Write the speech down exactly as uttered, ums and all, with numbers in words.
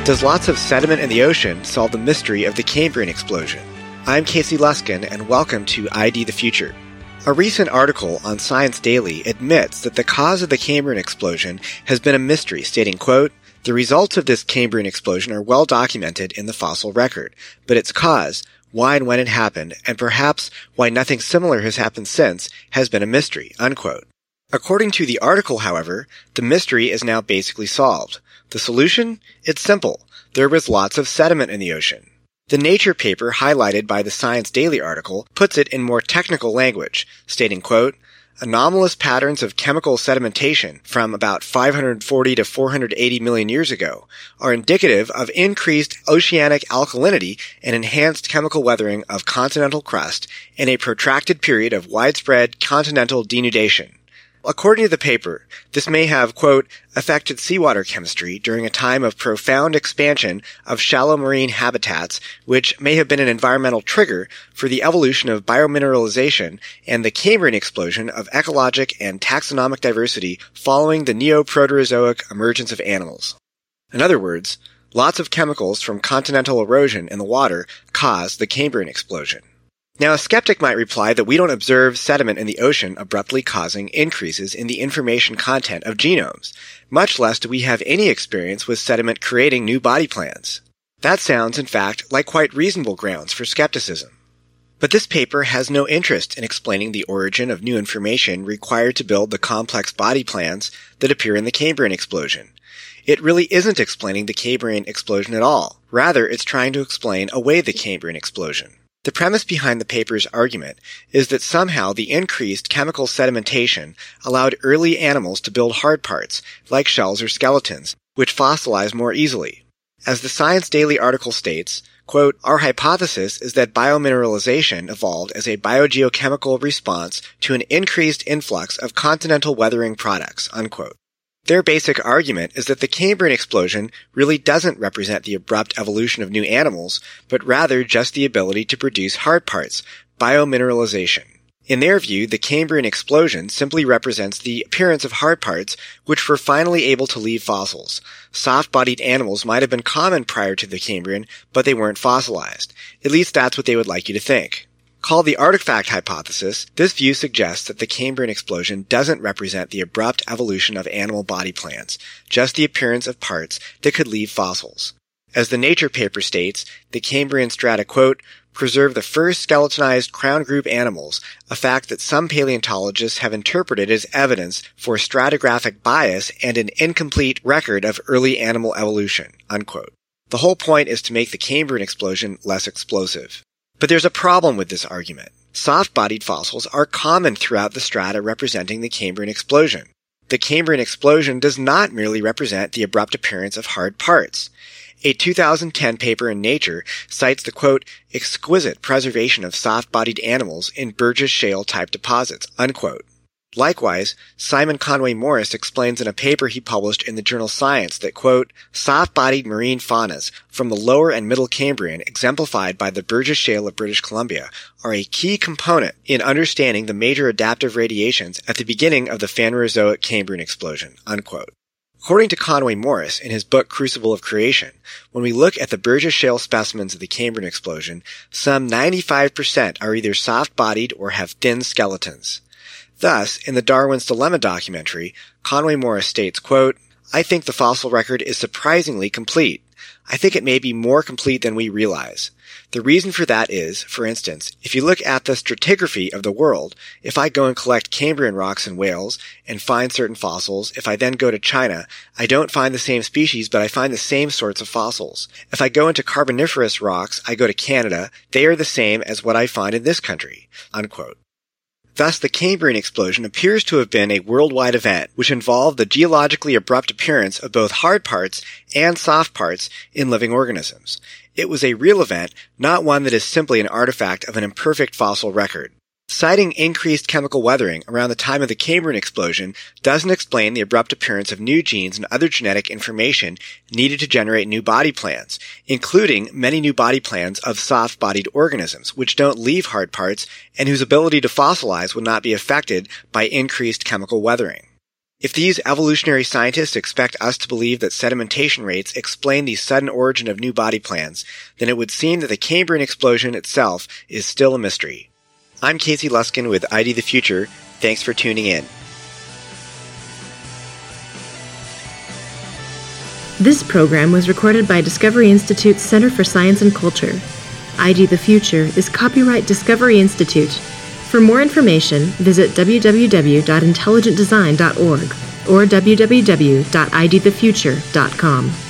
Does lots of sediment in the ocean solve the mystery of the Cambrian explosion? I'm Casey Luskin, and welcome to I D the Future. A recent article on Science Daily admits that the cause of the Cambrian explosion has been a mystery, stating, quote, "The results of this Cambrian explosion are well documented in the fossil record, but its cause, why and when it happened, and perhaps why nothing similar has happened since, has been a mystery," unquote. According to the article, however, the mystery is now basically solved. The solution? It's simple. There was lots of sediment in the ocean. The Nature paper highlighted by the Science Daily article puts it in more technical language, stating, quote, "Anomalous patterns of chemical sedimentation from about five hundred forty to four hundred eighty million years ago are indicative of increased oceanic alkalinity and enhanced chemical weathering of continental crust in a protracted period of widespread continental denudation. According to the paper, this may have, quote, affected seawater chemistry during a time of profound expansion of shallow marine habitats, which may have been an environmental trigger for the evolution of biomineralization and the Cambrian explosion of ecologic and taxonomic diversity following the Neoproterozoic emergence of animals." In other words, lots of chemicals from continental erosion in the water caused the Cambrian explosion. Now, a skeptic might reply that we don't observe sediment in the ocean abruptly causing increases in the information content of genomes, much less do we have any experience with sediment creating new body plans. That sounds, in fact, like quite reasonable grounds for skepticism. But this paper has no interest in explaining the origin of new information required to build the complex body plans that appear in the Cambrian explosion. It really isn't explaining the Cambrian explosion at all. Rather, it's trying to explain away the Cambrian explosion. The premise behind the paper's argument is that somehow the increased chemical sedimentation allowed early animals to build hard parts, like shells or skeletons, which fossilize more easily. As the Science Daily article states, quote, "Our hypothesis is that biomineralization evolved as a biogeochemical response to an increased influx of continental weathering products," unquote. Their basic argument is that the Cambrian explosion really doesn't represent the abrupt evolution of new animals, but rather just the ability to produce hard parts, biomineralization. In their view, the Cambrian explosion simply represents the appearance of hard parts which were finally able to leave fossils. Soft-bodied animals might have been common prior to the Cambrian, but they weren't fossilized. At least that's what they would like you to think. Called the artifact hypothesis, this view suggests that the Cambrian explosion doesn't represent the abrupt evolution of animal body plans, just the appearance of parts that could leave fossils. As the Nature paper states, the Cambrian strata, quote, "preserve the first skeletonized crown group animals, a fact that some paleontologists have interpreted as evidence for stratigraphic bias and an incomplete record of early animal evolution," unquote. The whole point is to make the Cambrian explosion less explosive. But there's a problem with this argument. Soft-bodied fossils are common throughout the strata representing the Cambrian explosion. The Cambrian explosion does not merely represent the abrupt appearance of hard parts. A two thousand ten paper in Nature cites the, quote, "exquisite preservation of soft-bodied animals in Burgess Shale-type deposits," unquote. Likewise, Simon Conway Morris explains in a paper he published in the journal Science that, quote, "soft-bodied marine faunas from the lower and middle Cambrian, exemplified by the Burgess Shale of British Columbia, are a key component in understanding the major adaptive radiations at the beginning of the Phanerozoic Cambrian explosion," unquote. According to Conway Morris in his book Crucible of Creation, when we look at the Burgess Shale specimens of the Cambrian explosion, some ninety-five percent are either soft-bodied or have thin skeletons. Thus, in the Darwin's Dilemma documentary, Conway Morris states, quote, "I think the fossil record is surprisingly complete. I think it may be more complete than we realize. The reason for that is, for instance, if you look at the stratigraphy of the world, if I go and collect Cambrian rocks in Wales and find certain fossils, if I then go to China, I don't find the same species, but I find the same sorts of fossils. If I go into Carboniferous rocks, I go to Canada, they are the same as what I find in this country," unquote. Thus, the Cambrian explosion appears to have been a worldwide event which involved the geologically abrupt appearance of both hard parts and soft parts in living organisms. It was a real event, not one that is simply an artifact of an imperfect fossil record. Citing increased chemical weathering around the time of the Cambrian explosion doesn't explain the abrupt appearance of new genes and other genetic information needed to generate new body plans, including many new body plans of soft-bodied organisms, which don't leave hard parts and whose ability to fossilize would not be affected by increased chemical weathering. If these evolutionary scientists expect us to believe that sedimentation rates explain the sudden origin of new body plans, then it would seem that the Cambrian explosion itself is still a mystery. I'm Casey Luskin with I D the Future. Thanks for tuning in. This program was recorded by Discovery Institute's Center for Science and Culture. I D the Future is copyright Discovery Institute. For more information, visit w w w dot intelligent design dot org or w w w dot i d the future dot com.